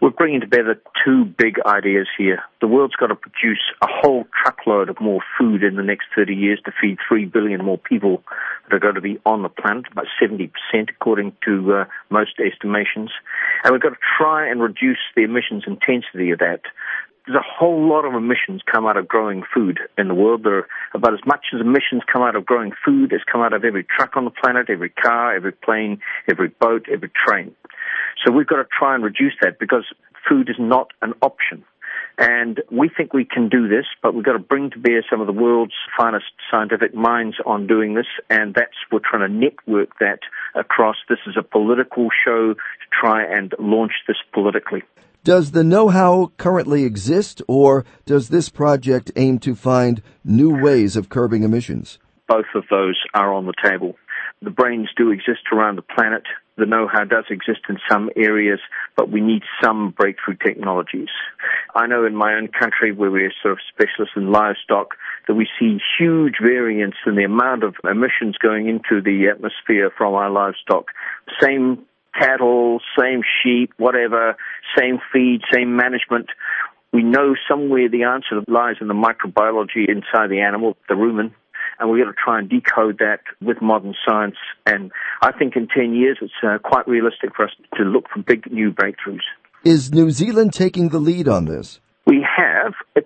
We're bringing together two big ideas here. The world's got to produce a whole truckload of more food in the next 30 years to feed 3 billion more people that are going to be on the planet, about 70% according to most estimations. And we've got to try and reduce the emissions intensity of that. There's a whole lot of emissions come out of growing food in the world. There are about as much as emissions come out of growing food as come out of every truck on the planet, every car, every plane, every boat, every train. So we've got to try and reduce that because food is not an option. And we think we can do this, but we've got to bring to bear some of the world's finest scientific minds on doing this, and we're trying to network that across. This is a political show to try and launch this politically. Does the know-how currently exist, or does this project aim to find new ways of curbing emissions? Both of those are on the table. The brains do exist around the planet. The know-how does exist in some areas, but we need some breakthrough technologies. I know in my own country, where we're sort of specialists in livestock, that we see huge variance in the amount of emissions going into the atmosphere from our livestock. Same cattle, same sheep, whatever, same feed, same management. We know somewhere the answer lies in the microbiology inside the animal, the rumen, and we've got to try and decode that with modern science. And I think in 10 years it's quite realistic for us to look for big new breakthroughs. Is New Zealand taking the lead on this? We have. It's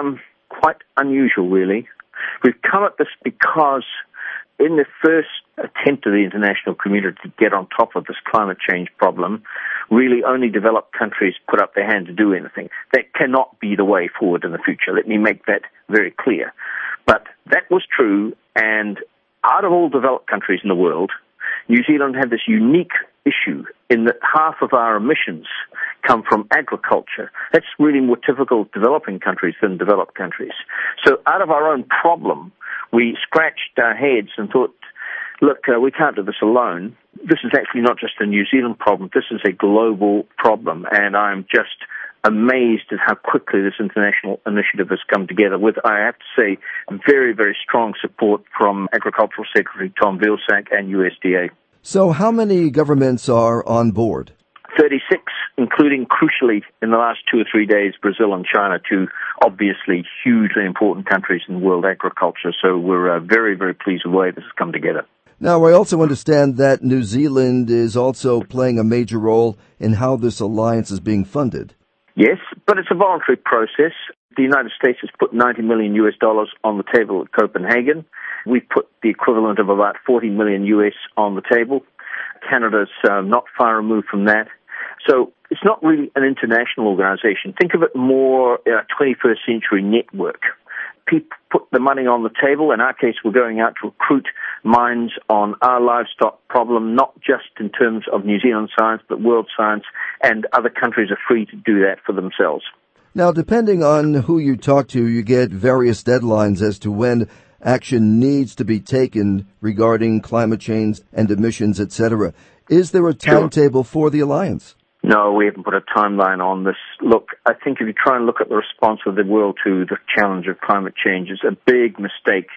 quite unusual, really. We've come at this because in the first attempt of the international community to get on top of this climate change problem, really only developed countries put up their hand to do anything. That cannot be the way forward in the future. Let me make that very clear. But that was true, and out of all developed countries in the world, New Zealand had this unique issue in that half of our emissions come from agriculture. That's really more typical of developing countries than developed countries. So out of our own problem, we scratched our heads and thought, look, we can't do this alone. This is actually not just a New Zealand problem. This is a global problem, and I'm just amazed at how quickly this international initiative has come together with, I have to say, very, very strong support from Agricultural Secretary Tom Vilsack and USDA. So how many governments are on board? 36, including, crucially, in the last 2 or 3 days, Brazil and China, two obviously hugely important countries in world agriculture. So we're very, very pleased with the way this has come together. Now, I also understand that New Zealand is also playing a major role in how this alliance is being funded. Yes, but it's a voluntary process. The United States has put $90 million on the table at Copenhagen. We've put the equivalent of about $40 million on the table. Canada's not far removed from that. So it's not really an international organization. Think of it more a 21st century network. People put the money on the table. In our case, we're going out to recruit minds on our livestock problem, not just in terms of New Zealand science, but world science, and other countries are free to do that for themselves. Now, depending on who you talk to, you get various deadlines as to when action needs to be taken regarding climate change and emissions, etc. Is there a timetable for the alliance? No, we haven't put a timeline on this. Look, I think if you try and look at the response of the world to the challenge of climate change, it's a big mistake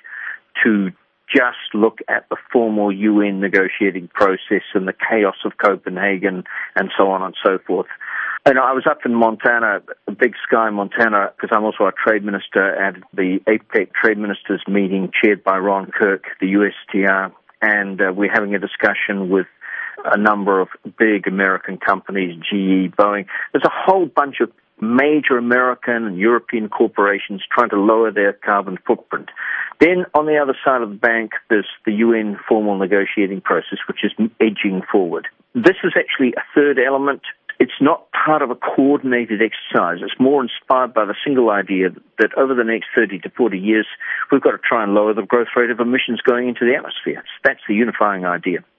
to just look at the formal UN negotiating process and the chaos of Copenhagen and so on and so forth. And I was up in Montana, Big Sky, Montana, because I'm also a trade minister at the APEC Trade Ministers meeting chaired by Ron Kirk, the USTR, and we're having a discussion with a number of big American companies, GE, Boeing. There's a whole bunch of major American and European corporations trying to lower their carbon footprint. Then on the other side of the bank, there's the UN formal negotiating process, which is edging forward. This is actually a third element. It's not part of a coordinated exercise. It's more inspired by the single idea that over the next 30 to 40 years, we've got to try and lower the growth rate of emissions going into the atmosphere. That's the unifying idea.